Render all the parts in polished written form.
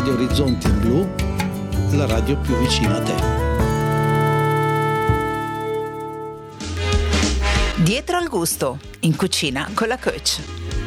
Radio Orizzonti Blu, la radio più vicina a te. Dietro al gusto, in cucina con la Coach.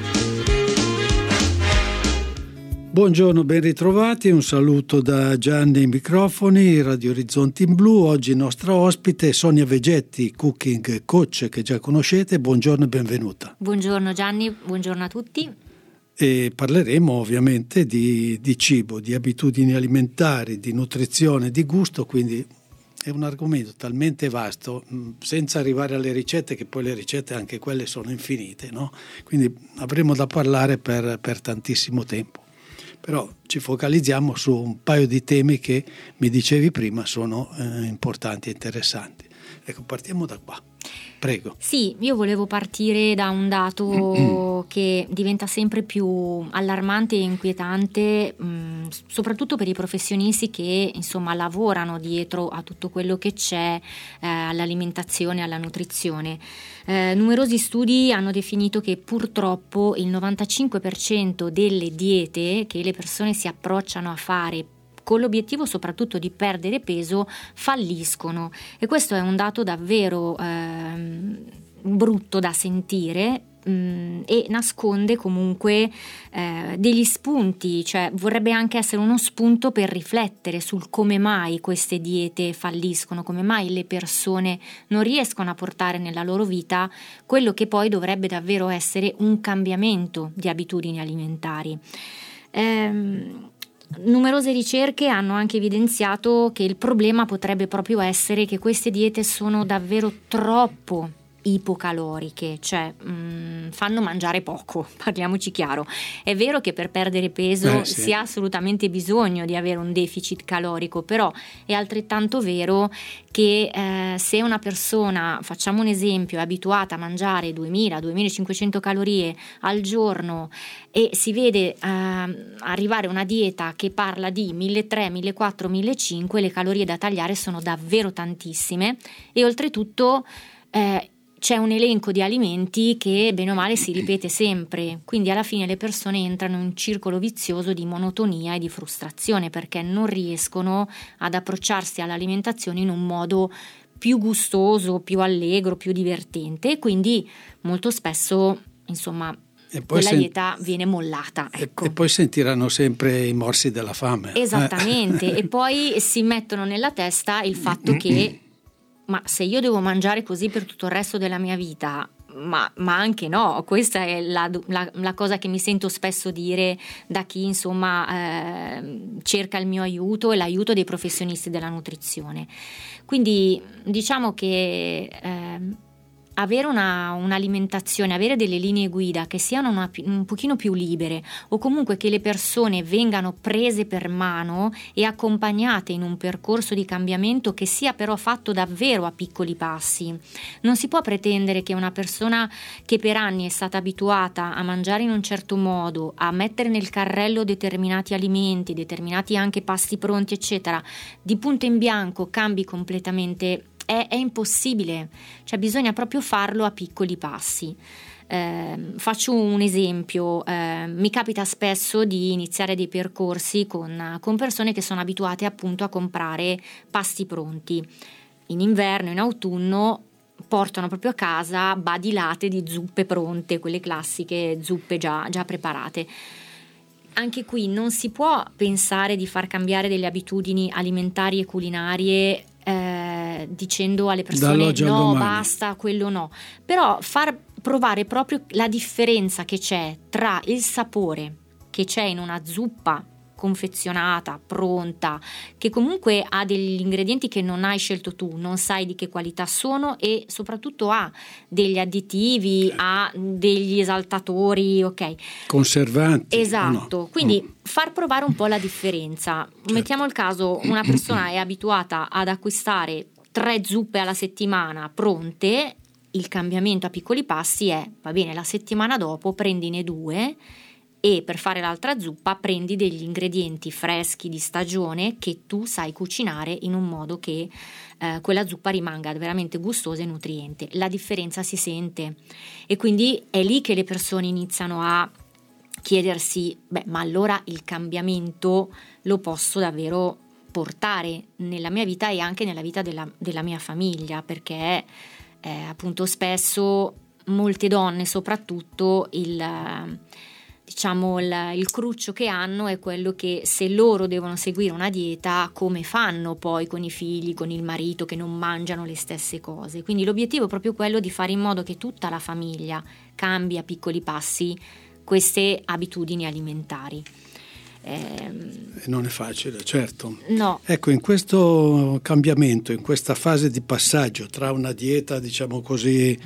Buongiorno, ben ritrovati, un saluto da Gianni ai microfoni, Radio Orizzonti in Blu. Oggi nostra ospite è Sonia Vegetti, cooking coach che già conoscete. Buongiorno e benvenuta. Buongiorno Gianni, buongiorno a tutti. E parleremo ovviamente di cibo, di abitudini alimentari, di nutrizione, di gusto, quindi è un argomento talmente vasto, senza arrivare alle ricette, che poi le ricette anche quelle sono infinite, no? Quindi avremo da parlare per tantissimo tempo. Però ci focalizziamo su un paio di temi che mi dicevi prima sono importanti e interessanti. Ecco, partiamo da qua. Prego. Sì, io volevo partire da un dato che diventa sempre più allarmante e inquietante, soprattutto per i professionisti che insomma lavorano dietro a tutto quello che c'è all'alimentazione e alla nutrizione. Numerosi studi hanno definito che purtroppo il 95% delle diete che le persone si approcciano a fare con l'obiettivo soprattutto di perdere peso falliscono, e questo è un dato davvero brutto da sentire e nasconde comunque degli spunti, cioè vorrebbe anche essere uno spunto per riflettere sul come mai queste diete falliscono, come mai le persone non riescono a portare nella loro vita quello che poi dovrebbe davvero essere un cambiamento di abitudini alimentari. Numerose ricerche hanno anche evidenziato che il problema potrebbe proprio essere che queste diete sono davvero troppo ipocaloriche, cioè fanno mangiare poco, parliamoci chiaro. È vero che per perdere peso sì, si ha assolutamente bisogno di avere un deficit calorico, però è altrettanto vero che se una persona, facciamo un esempio, è abituata a mangiare 2000-2500 calorie al giorno e si vede arrivare una dieta che parla di 1300, 1400, 1500, le calorie da tagliare sono davvero tantissime, e oltretutto c'è un elenco di alimenti che bene o male si ripete sempre, quindi alla fine le persone entrano in un circolo vizioso di monotonia e di frustrazione, perché non riescono ad approcciarsi all'alimentazione in un modo più gustoso, più allegro, più divertente, e quindi molto spesso insomma quella dieta viene mollata, ecco. E poi sentiranno sempre i morsi della fame. Esattamente. E poi si mettono nella testa il fatto che ma se io devo mangiare così per tutto il resto della mia vita, ma anche no, questa è la cosa che mi sento spesso dire da chi insomma cerca il mio aiuto e l'aiuto dei professionisti della nutrizione. Quindi diciamo che avere un'alimentazione, avere delle linee guida che siano un pochino più libere, o comunque che le persone vengano prese per mano e accompagnate in un percorso di cambiamento che sia però fatto davvero a piccoli passi. Non si può pretendere che una persona che per anni è stata abituata a mangiare in un certo modo, a mettere nel carrello determinati alimenti, determinati anche pasti pronti eccetera, di punto in bianco cambi completamente. È impossibile, cioè bisogna proprio farlo a piccoli passi. Faccio un esempio, mi capita spesso di iniziare dei percorsi con persone che sono abituate appunto a comprare pasti pronti. In inverno, in autunno portano proprio a casa badilate di zuppe pronte, quelle classiche zuppe già preparate. Anche qui non si può pensare di far cambiare delle abitudini alimentari e culinarie dicendo alle persone no, basta, quello no, però far provare proprio la differenza che c'è tra il sapore che c'è in una zuppa confezionata, pronta, che comunque ha degli ingredienti che non hai scelto tu, non sai di che qualità sono, e soprattutto ha degli additivi, ha degli esaltatori, ok? Conservanti. Esatto, no? quindi far provare un po' la differenza. Certo. Mettiamo il caso, una persona è abituata ad acquistare 3 zuppe alla settimana pronte, il cambiamento a piccoli passi è, va bene, la settimana dopo prendine 2 e per fare l'altra zuppa prendi degli ingredienti freschi di stagione che tu sai cucinare in un modo che quella zuppa rimanga veramente gustosa e nutriente. La differenza si sente, e quindi è lì che le persone iniziano a chiedersi, ma allora il cambiamento lo posso davvero portare nella mia vita e anche nella vita della mia famiglia, perché appunto spesso molte donne soprattutto il cruccio che hanno è quello che se loro devono seguire una dieta, come fanno poi con i figli, con il marito che non mangiano le stesse cose. Quindi l'obiettivo è proprio quello di fare in modo che tutta la famiglia cambi a piccoli passi queste abitudini alimentari. Non è facile, certo. No. Ecco, in questo cambiamento, in questa fase di passaggio tra una dieta, diciamo così,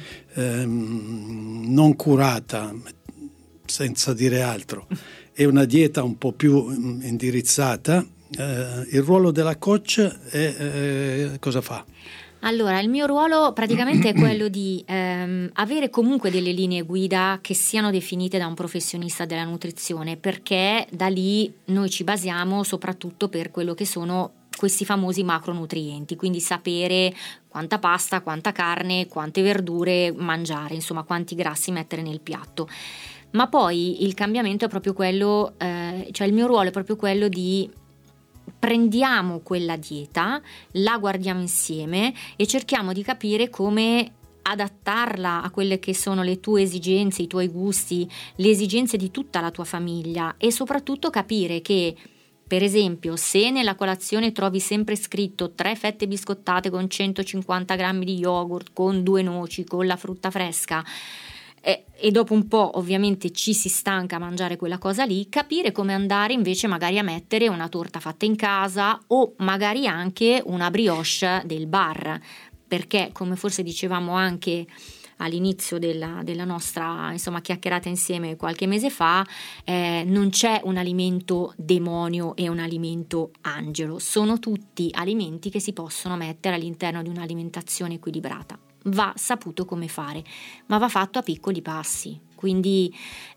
non curata, senza dire altro, e una dieta un po' più indirizzata, il ruolo della coach cosa fa? Allora, il mio ruolo praticamente è quello di avere comunque delle linee guida che siano definite da un professionista della nutrizione, perché da lì noi ci basiamo soprattutto per quello che sono questi famosi macronutrienti, quindi sapere quanta pasta, quanta carne, quante verdure mangiare, insomma quanti grassi mettere nel piatto. Ma poi il cambiamento è proprio quello, cioè il mio ruolo è proprio quello di prendiamo quella dieta, la guardiamo insieme e cerchiamo di capire come adattarla a quelle che sono le tue esigenze, i tuoi gusti, le esigenze di tutta la tua famiglia, e soprattutto capire che, per esempio, se nella colazione trovi sempre scritto 3 fette biscottate con 150 grammi di yogurt, con 2 noci, con la frutta fresca, e dopo un po' ovviamente ci si stanca a mangiare quella cosa lì, capire come andare invece magari a mettere una torta fatta in casa o magari anche una brioche del bar, perché come forse dicevamo anche all'inizio della nostra chiacchierata insieme qualche mese fa, non c'è un alimento demonio e un alimento angelo, sono tutti alimenti che si possono mettere all'interno di un'alimentazione equilibrata. Va saputo come fare, ma va fatto a piccoli passi. Quindi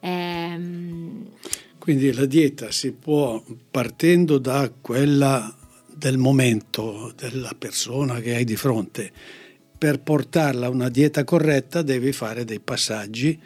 la dieta si può, partendo da quella del momento della persona che hai di fronte, per portarla a una dieta corretta devi fare dei passaggi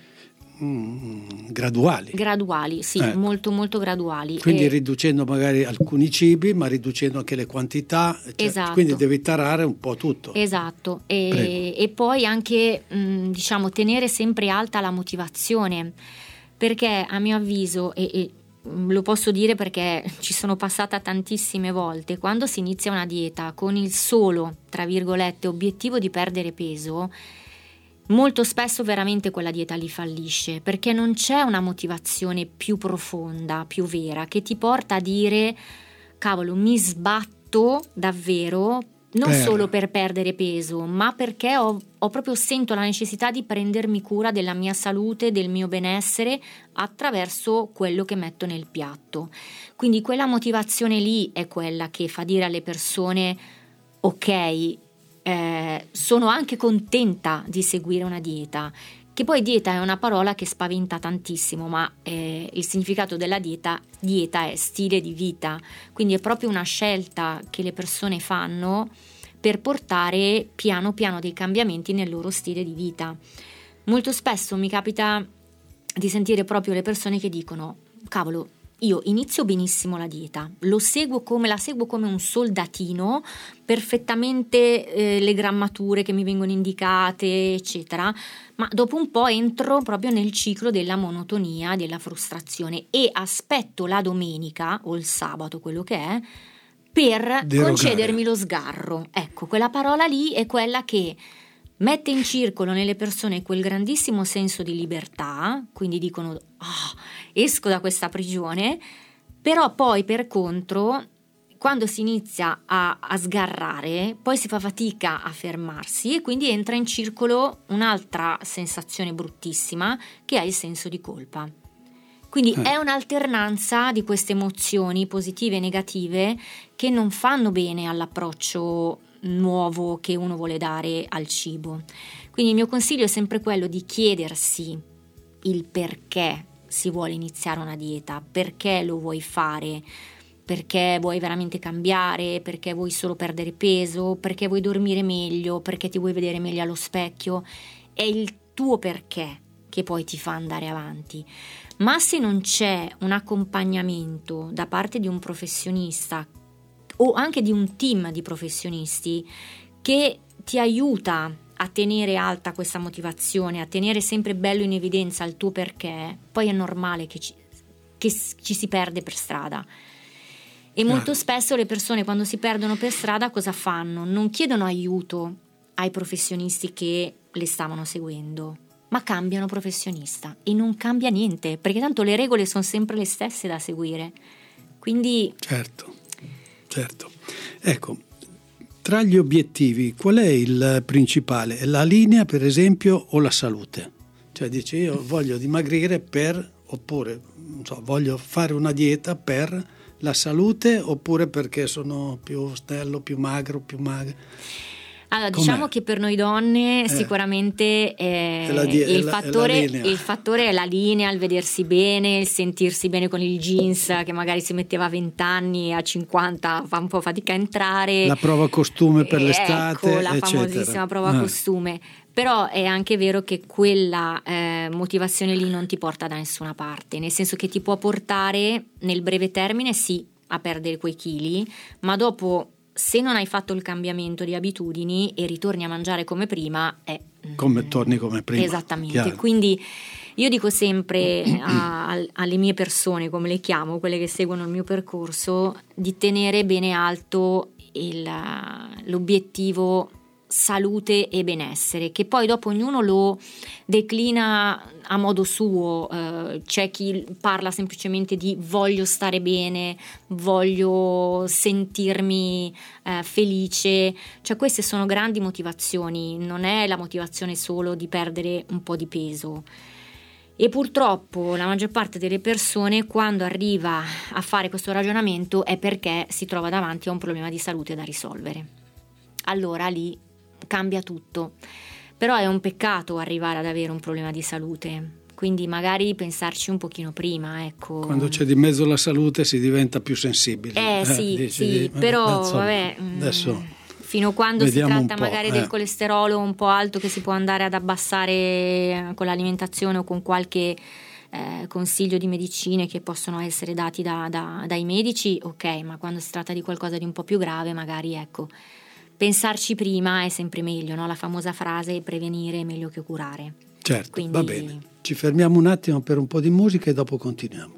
graduali, sì, molto molto graduali, quindi riducendo magari alcuni cibi ma riducendo anche le quantità, esatto. Quindi devi tarare un po' tutto, esatto, e poi anche tenere sempre alta la motivazione, perché a mio avviso e lo posso dire perché ci sono passata tantissime volte, quando si inizia una dieta con il solo, tra virgolette, obiettivo di perdere peso, molto spesso veramente quella dieta lì fallisce, perché non c'è una motivazione più profonda, più vera, che ti porta a dire cavolo, mi sbatto davvero, non solo per perdere peso, ma perché ho proprio sento la necessità di prendermi cura della mia salute, del mio benessere attraverso quello che metto nel piatto. Quindi quella motivazione lì è quella che fa dire alle persone ok, sono anche contenta di seguire una dieta, che poi dieta è una parola che spaventa tantissimo, ma il significato della dieta è stile di vita, quindi è proprio una scelta che le persone fanno per portare piano piano dei cambiamenti nel loro stile di vita. Molto spesso mi capita di sentire proprio le persone che dicono cavolo, io inizio benissimo la dieta, la seguo come un soldatino, perfettamente le grammature che mi vengono indicate, eccetera, ma dopo un po' entro proprio nel ciclo della monotonia, della frustrazione, e aspetto la domenica o il sabato, quello che è, per concedermi lo sgarro. Ecco, quella parola lì è quella che mette in circolo nelle persone quel grandissimo senso di libertà, quindi dicono esco da questa prigione, però poi per contro quando si inizia a sgarrare poi si fa fatica a fermarsi e quindi entra in circolo un'altra sensazione bruttissima che è il senso di colpa. Quindi è un'alternanza di queste emozioni positive e negative che non fanno bene all'approccio nuovo che uno vuole dare al cibo. Quindi il mio consiglio è sempre quello di chiedersi il perché si vuole iniziare una dieta, perché lo vuoi fare, perché vuoi veramente cambiare, perché vuoi solo perdere peso, perché vuoi dormire meglio, perché ti vuoi vedere meglio allo specchio. È il tuo perché, che poi ti fa andare avanti. Ma se non c'è un accompagnamento da parte di un professionista o anche di un team di professionisti che ti aiuta a tenere alta questa motivazione, a tenere sempre bello in evidenza il tuo perché, poi è normale che ci si perde per strada. E molto spesso le persone, quando si perdono per strada, cosa fanno? Non chiedono aiuto ai professionisti che le stavano seguendo, ma cambiano professionista, e non cambia niente, perché tanto le regole sono sempre le stesse da seguire. Quindi certo. Ecco, tra gli obiettivi qual è il principale? La linea, per esempio, o la salute? Cioè dici, io voglio dimagrire oppure non so, voglio fare una dieta per la salute, oppure perché sono più snello, più magro, più magra? Allora, diciamo che per noi donne sicuramente il fattore è la linea, il vedersi bene, il sentirsi bene con il jeans che magari si metteva a 20 anni, a 50 fa un po' fatica a entrare. La prova costume per l'estate, ecco, la famosissima prova costume. Però è anche vero che quella motivazione lì non ti porta da nessuna parte, nel senso che ti può portare nel breve termine sì a perdere quei chili, ma dopo, se non hai fatto il cambiamento di abitudini e ritorni a mangiare come prima, torni come prima. Esattamente. Chiaro. Quindi io dico sempre alle mie persone, come le chiamo, quelle che seguono il mio percorso, di tenere bene alto l'obiettivo salute e benessere, che poi dopo ognuno lo declina a modo suo. C'è chi parla semplicemente di voglio stare bene, voglio sentirmi felice, cioè queste sono grandi motivazioni, non è la motivazione solo di perdere un po' di peso. E purtroppo la maggior parte delle persone, quando arriva a fare questo ragionamento, è perché si trova davanti a un problema di salute da risolvere. Allora lì cambia tutto. Però è un peccato arrivare ad avere un problema di salute, quindi magari pensarci un pochino prima, ecco. Quando c'è di mezzo la salute si diventa più sensibili. Sì, però vabbè, adesso fino a quando si tratta magari del colesterolo un po' alto, che si può andare ad abbassare con l'alimentazione o con qualche consiglio di medicine che possono essere dati dai medici, ok, ma quando si tratta di qualcosa di un po' più grave, magari ecco, pensarci prima è sempre meglio, no? La famosa frase prevenire è meglio che curare. Certo, quindi va bene. Ci fermiamo un attimo per un po' di musica e dopo continuiamo.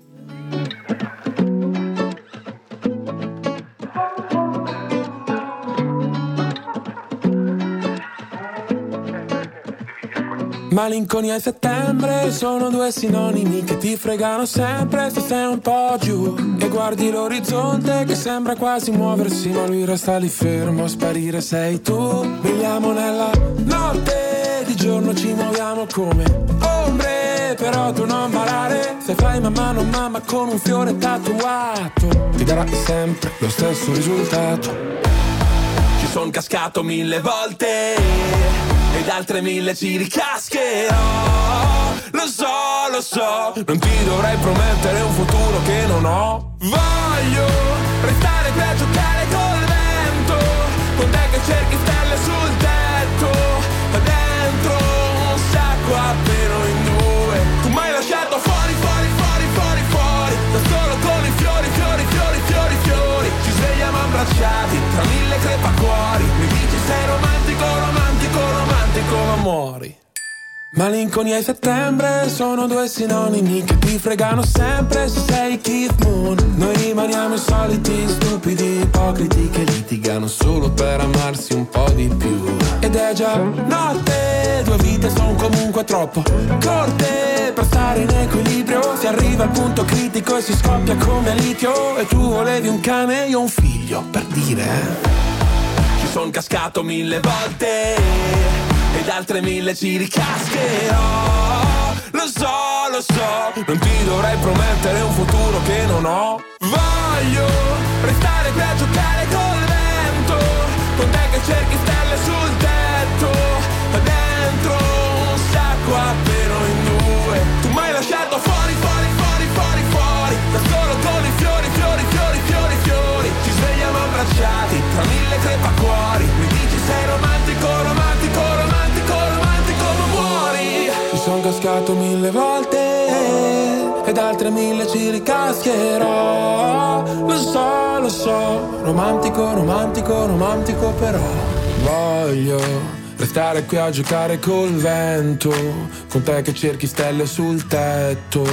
Malinconia e settembre sono due sinonimi che ti fregano sempre se sei un po' giù e guardi l'orizzonte che sembra quasi muoversi, ma lui resta lì fermo a sparire. Sei tu, brilliamo nella notte, di giorno ci muoviamo come ombre, però tu non ballare, se fai mamma non mamma con un fiore tatuato, ti darà sempre lo stesso risultato. Ci son cascato 1000 volte ed altre 1000 ci ricascherò. Lo so, non ti dovrei promettere un futuro che non ho. Voglio restare qui a giocare col vento, con te che cerchi stelle sul tetto, ma dentro un sacco appena in due. Tu m'hai lasciato fuori, da solo con i fiori. Ci svegliamo abbracciati tra 1000 crepacuori. Mi dici sei romantico, ma muori. Malinconia e settembre sono due sinonimi che ti fregano sempre se sei Keith Moon. Noi rimaniamo i soliti stupidi ipocriti che litigano solo per amarsi un po' di più. Ed è già notte, 2 vite son comunque troppo corte per stare in equilibrio. Si arriva al punto critico e si scoppia come a litio. E tu volevi un cane, io un figlio, per dire. Ci son cascato 1000 volte ed altre 1000 ci ricascherò. Lo so, non ti dovrei promettere un futuro che non ho. Voglio restare qui a giocare col vento, con te che cerchi stelle sul tetto, ma dentro un sacco appena in due. Tu m'hai lasciato fuori, da solo con i fiori. Ci svegliamo abbracciati tra 1000 crepacuori. Mi dici sei romantico, ma muori. Ci son rischiato 1000 volte ed altre 1000 ci ricascherò. Lo so, romantico, romantico, romantico però. Voglio restare qui a giocare col vento, con te che cerchi stelle sul tetto,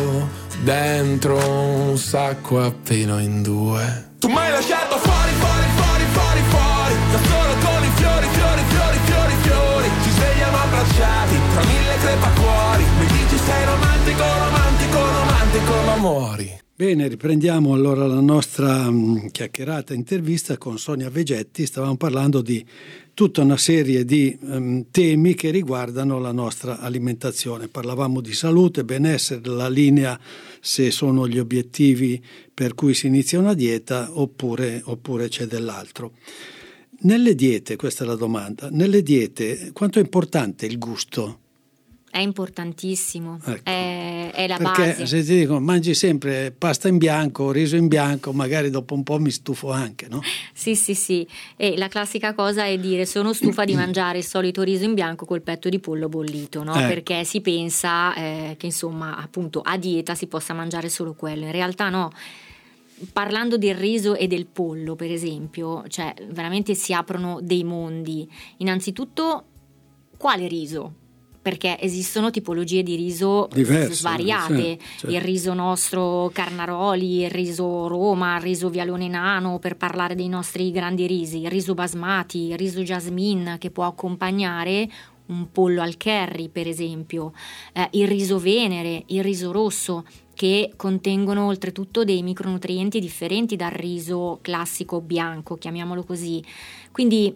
dentro un sacco appena in due. Tu m'hai lasciato fuori, fuori, fuori, fuori, fuori, da solo con i fiori, fiori, fiori, fiori, fiori. Ci svegliamo abbracciati tra 1000 crepacuori. Mi dici sei romantico, romantico, romantico, ma muori. Bene, riprendiamo allora la nostra chiacchierata intervista con Sonia Vegetti. Stavamo parlando di tutta una serie di temi che riguardano la nostra alimentazione. Parlavamo di salute, benessere, la linea se sono gli obiettivi per cui si inizia una dieta oppure c'è dell'altro. Nelle diete, questa è la domanda, nelle diete quanto è importante il gusto? È importantissimo, ecco. È la Perché base. se ti dicono mangi sempre pasta in bianco, riso in bianco, magari dopo un po' mi stufo anche, no? Sì. E la classica cosa è dire sono stufa di mangiare il solito riso in bianco col petto di pollo bollito, no? Perché si pensa che insomma appunto a dieta si possa mangiare solo quello. In realtà no. Parlando del riso e del pollo, per esempio, cioè veramente si aprono dei mondi. Innanzitutto, quale riso? Perché esistono tipologie di riso diverse, svariate, certo. Il riso nostro Carnaroli, il riso Roma, il riso Vialone Nano, per parlare dei nostri grandi risi, il riso Basmati, il riso Jasmine che può accompagnare un pollo al curry, per esempio, il riso Venere, il riso rosso, che contengono oltretutto dei micronutrienti differenti dal riso classico bianco, chiamiamolo così. Quindi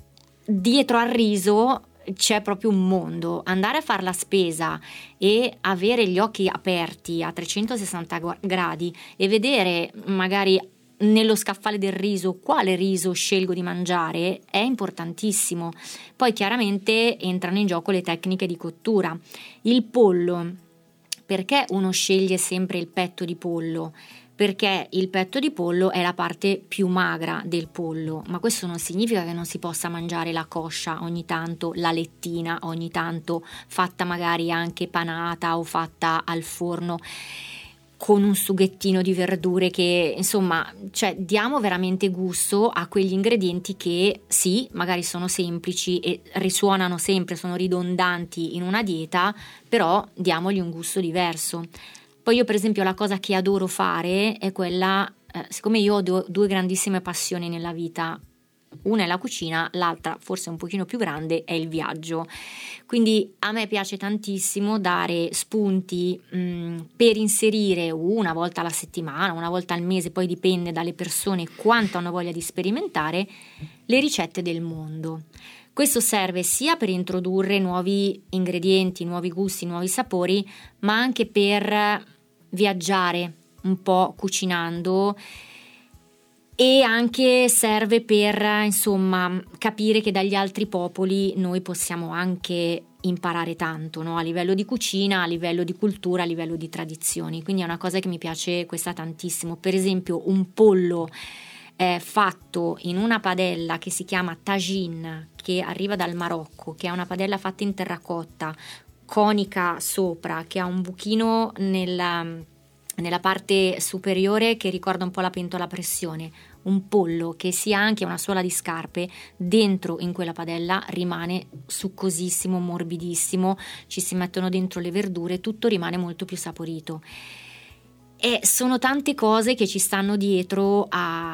dietro al riso c'è proprio un mondo. Andare a fare la spesa e avere gli occhi aperti a 360 gradi e vedere magari nello scaffale del riso quale riso scelgo di mangiare è importantissimo. Poi chiaramente entrano in gioco le tecniche di cottura. Il pollo, perché uno sceglie sempre il petto di pollo? Perché il petto di pollo è la parte più magra del pollo, ma questo non significa che non si possa mangiare la coscia ogni tanto, la lettina ogni tanto, fatta magari anche panata o fatta al forno con un sughettino di verdure, che insomma, cioè diamo veramente gusto a quegli ingredienti che sì, magari sono semplici e risuonano sempre, sono ridondanti in una dieta, però diamogli un gusto diverso. Poi io per esempio la cosa che adoro fare è quella, siccome io ho due grandissime passioni nella vita, una è la cucina, l'altra forse un pochino più grande è il viaggio, quindi a me piace tantissimo dare spunti per inserire una volta alla settimana, una volta al mese, poi dipende dalle persone quanto hanno voglia di sperimentare, le ricette del mondo. Questo serve sia per introdurre nuovi ingredienti, nuovi gusti, nuovi sapori, ma anche per viaggiare un po' cucinando, e anche serve per insomma capire che dagli altri popoli noi possiamo anche imparare tanto, no? A livello di cucina, a livello di cultura, a livello di tradizioni. Quindi è una cosa che mi piace questa tantissimo. Per esempio un pollo fatto in una padella che si chiama tagine, che arriva dal Marocco, che è una padella fatta in terracotta, conica sopra, che ha un buchino nella parte superiore che ricorda un po' la pentola a pressione. Un pollo che sia anche una suola di scarpe dentro in quella padella rimane succosissimo, morbidissimo, ci si mettono dentro le verdure, tutto rimane molto più saporito. E sono tante cose che ci stanno dietro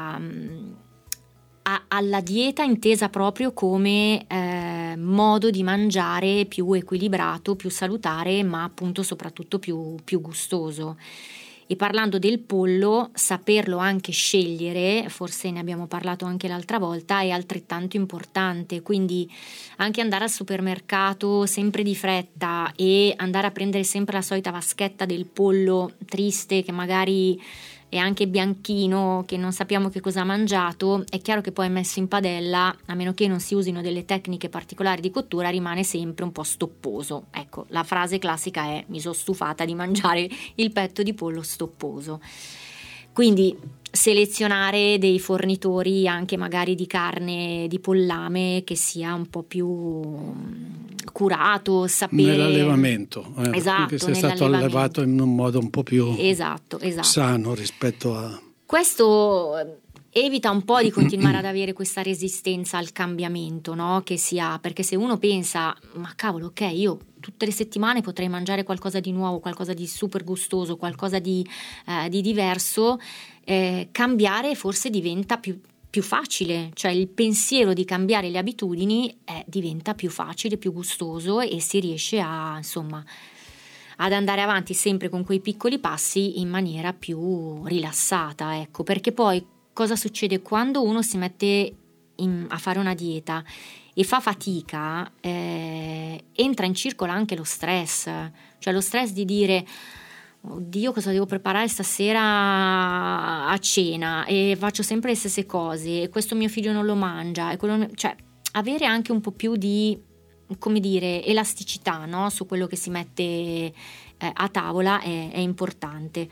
alla dieta, intesa proprio come modo di mangiare più equilibrato, più salutare, ma appunto soprattutto più gustoso. E parlando del pollo, saperlo anche scegliere, forse ne abbiamo parlato anche l'altra volta, è altrettanto importante. Quindi anche andare al supermercato sempre di fretta e andare a prendere sempre la solita vaschetta del pollo triste, che magari è anche bianchino, che non sappiamo che cosa ha mangiato, è chiaro che poi messo in padella, a meno che non si usino delle tecniche particolari di cottura, rimane sempre un po' stopposo. Ecco, la frase classica è: mi sono stufata di mangiare il petto di pollo stopposo. Quindi selezionare dei fornitori anche magari di carne di pollame che sia un po' più curato, sapere nell'allevamento, esatto, che sia stato allevato in un modo un po' più esatto. sano rispetto a questo. Evita un po' di continuare ad avere questa resistenza al cambiamento, no? Che si ha, perché se uno pensa, ma cavolo, ok, io tutte le settimane potrei mangiare qualcosa di nuovo, qualcosa di super gustoso, qualcosa di diverso, cambiare forse diventa più facile, cioè il pensiero di cambiare le abitudini diventa più facile, più gustoso e si riesce ad andare avanti sempre con quei piccoli passi in maniera più rilassata, ecco, perché poi cosa succede quando uno si mette a fare una dieta e fa fatica? Entra in circolo anche lo stress, cioè lo stress di dire oddio, cosa devo preparare stasera a cena e faccio sempre le stesse cose e questo mio figlio non lo mangia e cioè avere anche un po' più di, come dire, elasticità, no? Su quello che si mette a tavola è importante.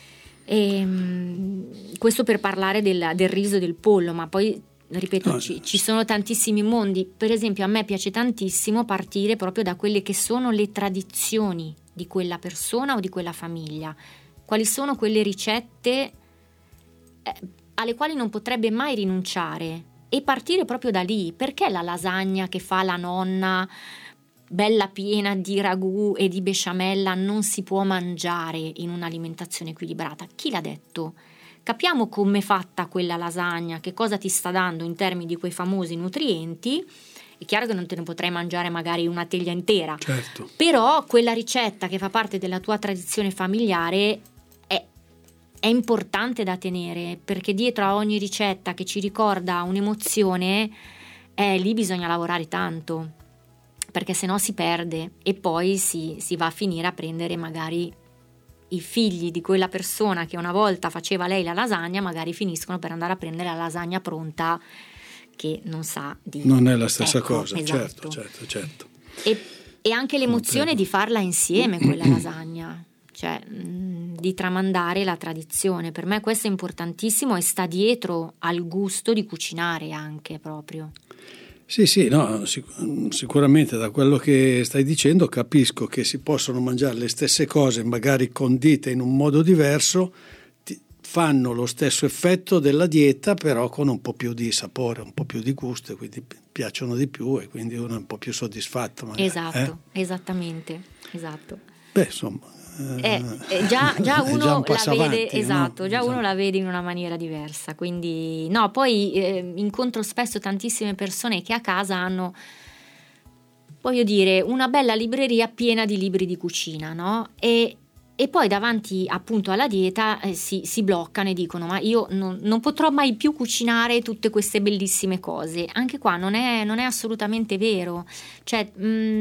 Questo per parlare del riso e del pollo, ma poi ripeto ci sono tantissimi mondi. Per esempio a me piace tantissimo partire proprio da quelle che sono le tradizioni di quella persona o di quella famiglia, quali sono quelle ricette alle quali non potrebbe mai rinunciare e partire proprio da lì. Perché la lasagna che fa la nonna bella piena di ragù e di besciamella non si può mangiare in un'alimentazione equilibrata? Chi l'ha detto? Capiamo come è fatta quella lasagna, che cosa ti sta dando in termini di quei famosi nutrienti. È chiaro che non te ne potrai mangiare magari una teglia intera, certo, però quella ricetta che fa parte della tua tradizione familiare è importante da tenere, perché dietro a ogni ricetta che ci ricorda un'emozione lì bisogna lavorare tanto, perché sennò si perde e poi si va a finire a prendere magari i figli di quella persona che una volta faceva lei la lasagna, magari finiscono per andare a prendere la lasagna pronta che non sa di... Non è la stessa cosa, esatto. certo. E anche l'emozione di farla insieme quella lasagna, cioè di tramandare la tradizione. Per me questo è importantissimo e sta dietro al gusto di cucinare anche proprio. Sì, no, sicuramente da quello che stai dicendo capisco che si possono mangiare le stesse cose, magari condite in un modo diverso, fanno lo stesso effetto della dieta, però con un po' più di sapore, un po' più di gusto, e quindi piacciono di più e quindi uno è un po' più soddisfatto. Magari, esatto, esattamente, esatto. Beh, insomma... già uno la vede, avanti, esatto, no? Già uno la vede in una maniera diversa, quindi no, poi incontro spesso tantissime persone che a casa hanno, voglio dire, una bella libreria piena di libri di cucina, no? E poi davanti appunto alla dieta si bloccano e dicono ma io non potrò mai più cucinare tutte queste bellissime cose. Anche qua non è assolutamente vero, cioè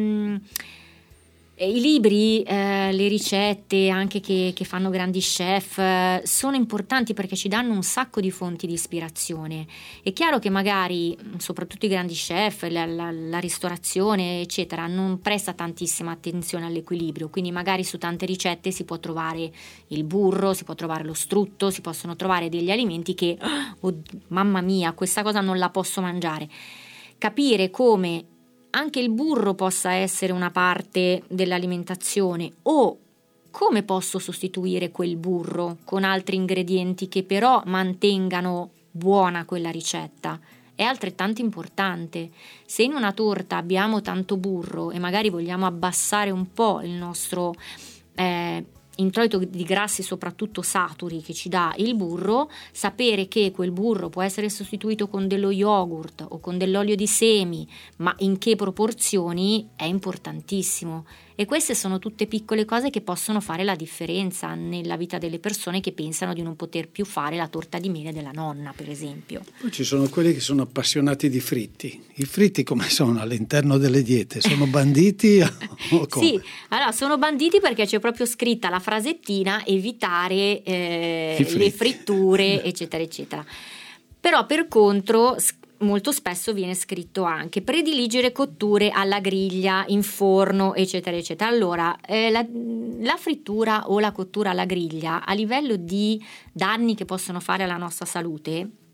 i libri, le ricette anche che fanno grandi chef sono importanti perché ci danno un sacco di fonti di ispirazione. È chiaro che magari soprattutto i grandi chef, la ristorazione eccetera non presta tantissima attenzione all'equilibrio, quindi magari su tante ricette si può trovare il burro, si può trovare lo strutto, si possono trovare degli alimenti che mamma mia, questa cosa non la posso mangiare. Capire come anche il burro possa essere una parte dell'alimentazione o come posso sostituire quel burro con altri ingredienti che però mantengano buona quella ricetta è altrettanto importante. Se in una torta abbiamo tanto burro e magari vogliamo abbassare un po' il nostro introito di grassi soprattutto saturi che ci dà il burro, sapere che quel burro può essere sostituito con dello yogurt o con dell'olio di semi, ma in che proporzioni è importantissimo. E queste sono tutte piccole cose che possono fare la differenza nella vita delle persone che pensano di non poter più fare la torta di mele della nonna, per esempio. Poi ci sono quelli che sono appassionati di fritti. I fritti come sono all'interno delle diete? Sono banditi o come? Sì, allora sono banditi perché c'è proprio scritta la frasettina evitare le fritture eccetera eccetera. Però per contro molto spesso viene scritto anche prediligere cotture alla griglia, in forno eccetera eccetera. Allora la frittura o la cottura alla griglia a livello di danni che possono fare alla nostra salute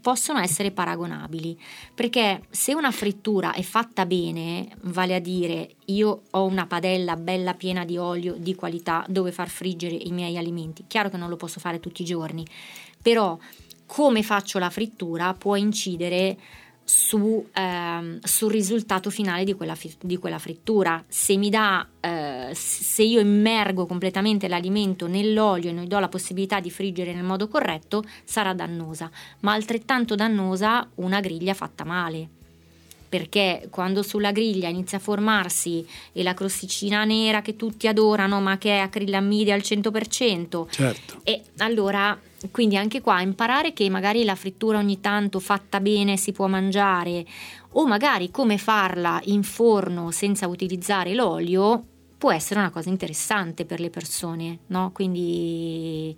possono essere paragonabili, perché se una frittura è fatta bene, vale a dire io ho una padella bella piena di olio di qualità dove far friggere i miei alimenti, chiaro che non lo posso fare tutti i giorni, però come faccio la frittura può incidere sul risultato finale di quella frittura. Se mi dà se io immergo completamente l'alimento nell'olio e non gli do la possibilità di friggere nel modo corretto, sarà dannosa, ma altrettanto dannosa una griglia fatta male, perché quando sulla griglia inizia a formarsi e la crosticina nera che tutti adorano ma che è acrilamide al 100%, certo. E allora quindi anche qua imparare che magari la frittura ogni tanto fatta bene si può mangiare, o magari come farla in forno senza utilizzare l'olio può essere una cosa interessante per le persone, no? Quindi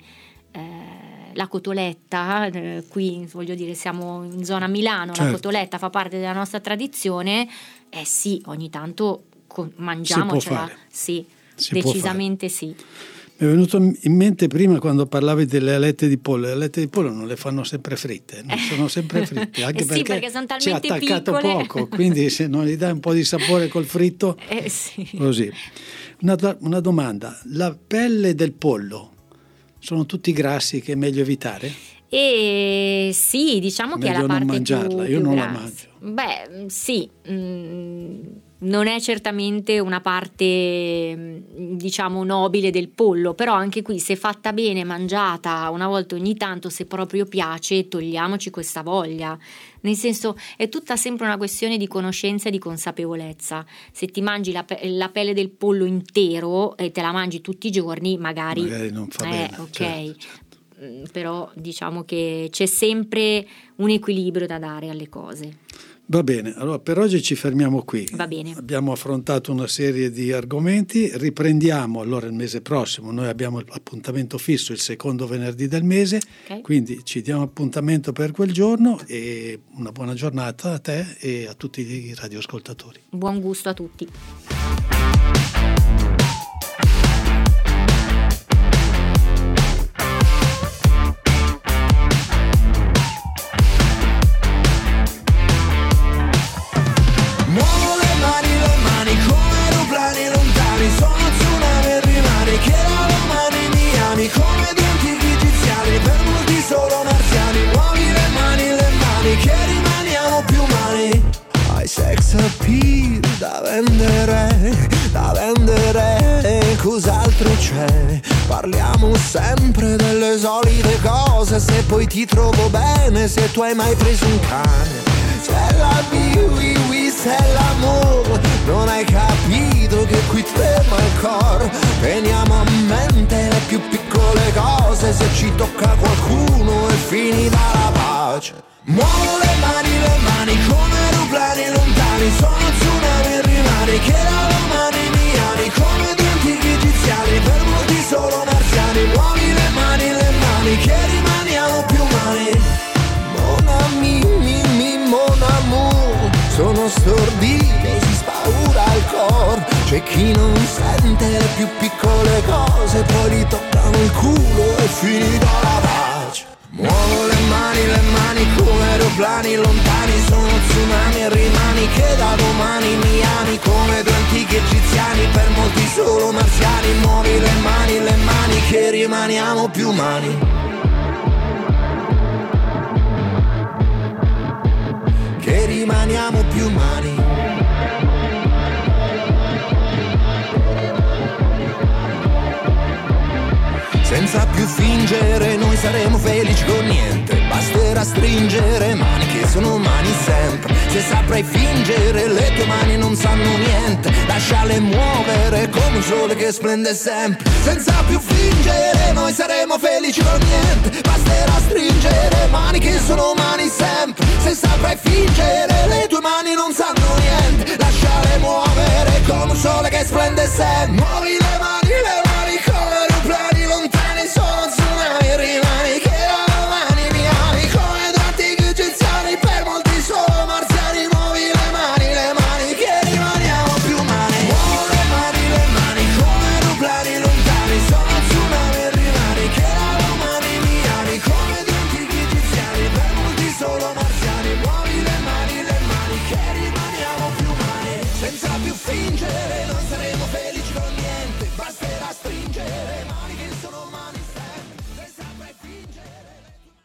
la cotoletta, qui voglio dire siamo in zona Milano, certo. La cotoletta fa parte della nostra tradizione, sì, ogni tanto mangiamocela, sì, decisamente sì. Mi è venuto in mente prima quando parlavi delle alette di pollo. Le alette di pollo non le fanno sempre fritte, non sono sempre fritte, anche sì, perché sono talmente c'è attaccato piccole. poco, quindi se non gli dai un po' di sapore col fritto, sì. Così. Una domanda, la pelle del pollo sono tutti grassi che è meglio evitare? Sì, diciamo che è la parte mangiarla, più io non grassa. la mangio. Beh, sì, non è certamente una parte diciamo nobile del pollo, però anche qui se fatta bene, mangiata una volta ogni tanto, se proprio piace, togliamoci questa voglia, nel senso è tutta sempre una questione di conoscenza e di consapevolezza. Se ti mangi la pelle del pollo intero e te la mangi tutti i giorni magari non fa bene, ok, certo. Però diciamo che c'è sempre un equilibrio da dare alle cose. Va bene, allora per oggi ci fermiamo qui. Va bene. Abbiamo affrontato una serie di argomenti, riprendiamo allora il mese prossimo, noi abbiamo l'appuntamento fisso il secondo venerdì del mese, okay. Quindi ci diamo appuntamento per quel giorno e una buona giornata a te e a tutti i radioascoltatori. Buon gusto a tutti. Come due antichi egiziani, per molti solo marziani, muovi le mani che rimaniamo più umani. Hai sex appeal da vendere, cos'altro c'è? Parliamo sempre delle solite cose, se poi ti trovo bene, se tu hai mai preso un cane. Se la oui, se l'amore, non hai capito che qui trema il cor. Teniamo a mente le più piccole cose, se ci tocca qualcuno è finita la pace. Muovo le mani come aeroplani lontani, sono tsunami rimani che erano mani miani, come due antichi egiziani, per molti solo marziani. Muovi le mani che rimaniamo più umani. Mon ami, mon amour, sono stordito, si spaura il cor. C'è chi non sente le più piccole cose, poi gli toccano il culo e finita la pace. Muovo le mani come aeroplani lontani, sono tsunami e rimani che da domani mi ami, come due antichi egiziani, per molti solo marziani. Muovi le mani che rimaniamo più umani. Che rimaniamo più umani. Senza più fingere noi saremo felici con niente, basterà stringere mani che sono mani sempre. Se saprai fingere le tue mani non sanno niente, lasciale muovere come un sole che splende sempre. Senza più fingere noi saremo felici con niente, basterà stringere mani che sono mani sempre. Se saprai fingere le tue mani non sanno niente, lasciale muovere come un sole che splende sempre. Muovi le mani